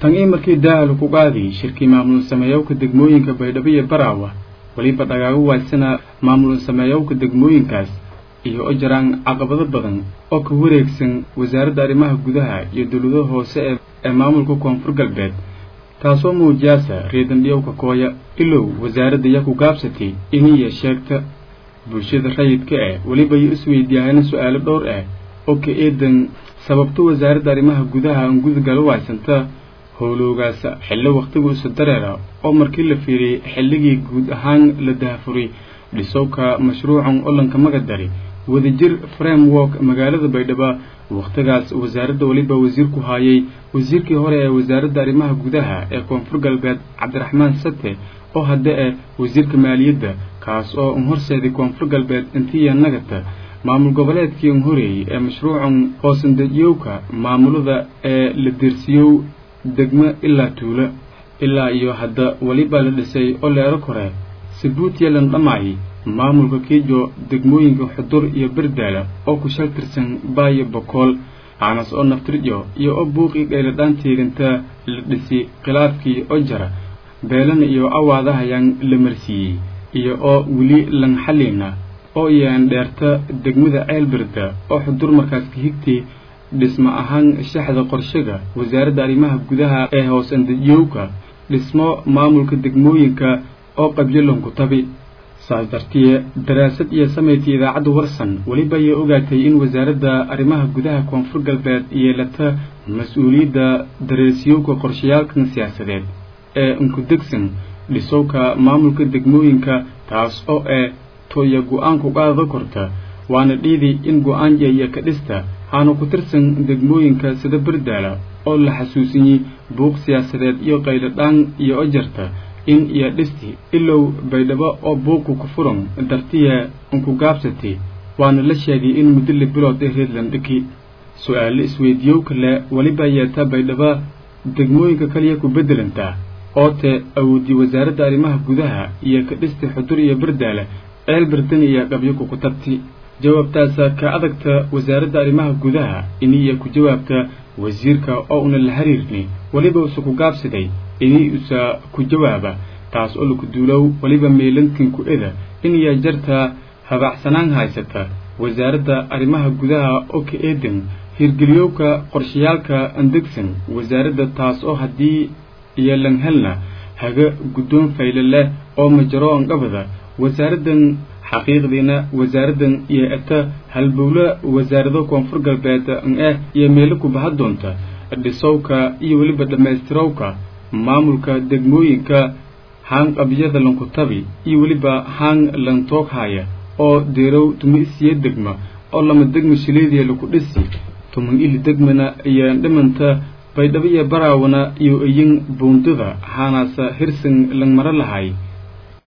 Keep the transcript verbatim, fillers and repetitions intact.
tan in markii daahal ku qaadi shirkii maamul sameeyowka degmooyinka Baydhabo iyo Baraawe waliba dhagaagu waadsana maamul sameeyowka degmooyinkaas iyo jiraan caqabado badan oo ka wareegsan wasaaradda arrimaha gudaha iyo dawladaha hoose ee maamulka Koonfur Galbeed taasoo muujiyasa reedan dhiyowka kooya ilow wasaaradda ya ku gaabsatay inay sheegta bulshada rayidka ah waliba ay isweydiiyaan su'aalo dhowr ah oo ka eedan sababta wasaaradda arrimaha gudaha aan gudgal waaysanta howloogaas xilli waqtigu isu dareera oo markii la fiiriyay xilligii guud ahaan la daafuray dhisowka mashruucan olanka magadari wadajir framework magaalada Baydhabo waqtigaas wasaaradda waliba wasiirku haayay wasiirkii hore ee wasaaradda arrimaha gudaha ee Koonfur Galbeed Cabdiraxmaan Sate oo hadda ah wasiirka maaliyadda kaas oo horseeday Koonfur Galbeed intii nagata maamul goboleedkii horeeyay ee mashruucan hoosandajiyowka maamulada ee la dirsiyow degmo ilaa tuulo ilaa iyo hadda waliba la dhisay oo leero kore sabuut yeelan dhamay maamulka kiijo degmooyinka Xudur iyo Bardaala oo ku shaltirsan Baayo Boqol aanas oo naftirjo iyo oo buuqi dheeladaan teeganta la dhisi khilaafkii oo jara beelan iyo awaadaha yan la marsiyay iyo oo wili lan xalina oo yaan dheerta degmada Ceelbirda oo Xudur markaas ka higtay dhismo ahaan shaxda qorshaga wasaaradda arrimaha gudaha ee hoosandajiyowka dhismo maamulka degmooyinka oo qabyalan ku tabi saadartiye daraasad iyo sameeyay idaacadda warsan waliba ay ogaatay in wasaaradda arrimaha gudaha Koonfur Galbeed yeelata mas'uuliyadda dareesiyowka qorshayaalka siyaasadeed ee unku degsan dhisowka maamulka degmooyinka taas oo ee tooya go'aan ku qaado korta waana dhiidi in go'aan ay ka dhista aanu ku tirsan degmooyinka sida Bardaala oo la xasuusinay buuq siyaasadeed iyo qayladaan iyo ajarta in iyo dhisti ilow Baydhabo oo buuq ku furan dartiya unku gaabsatay waana la sheegay in muddo la bilood ee Redland dhiki su'aal isweydiiyo kale waliba yeeta Baydhabo degmooyinka kaliya ku bedelanta oo te awoodi wasaaradda arrimaha gudaha iyo ka dhisti Xudur iyo Bardaala Ceelbirdan iyo qabyo ku tabti jawaabtaas ka adagta wasaaradda arrimaha gudaha inay ku jawaabta wasiirka oo una la xiriirnay waliba uu ku gaabsaday inay usa ku jawaaba taas oo lagu duulow waliba meelankin ku ida inay jarta habacsanaan haysata wasaaradda arrimaha gudaha oo ka eedan hirgeliyowka qorshayaalka andegsan wasaaradda taas oo hadii yeelan helna haga gudoon faylale oo majaro aan qabada wasaaraddan xaqiiqdiina wasaaraddan iyo ata halbowla wasaaradda Koonfur Galbeed ee iyo meel ku bahad doonta dhisowka iyo waliba dhameystirowka maamulka degmooyinka haan qabyada lanku tabi iyo waliba haan lan tookhaya oo deerow tumisiyad degma oo lama degmo shileediye lagu dhisi tuman il degmana iyo dhimanta Baydhabo iyo Baraawana iyo ayin buundada haanaasa hirsan lan mara lahay